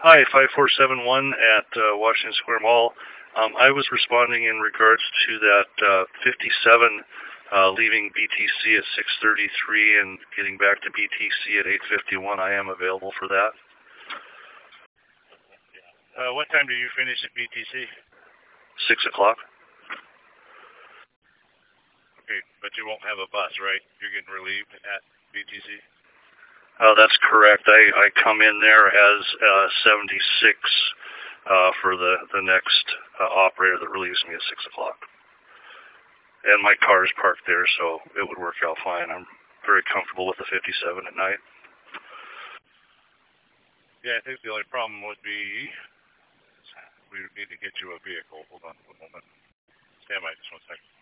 Hi, 5471 at Washington Square Mall. I was responding in regards to that 57 leaving BTC at 6:33 and getting back to BTC at 8:51. I am available for that. What time do you finish at BTC? 6 o'clock. Okay, but you won't have a bus, right? You're getting relieved at BTC? That's correct. I come in there as 76 for the next operator that relieves me at 6 o'clock. And my car is parked there, so it would work out fine. I'm very comfortable with the 57 at night. Yeah, I think the only problem would be we would need to get you a vehicle. Hold on one moment. Stand by just 1 second.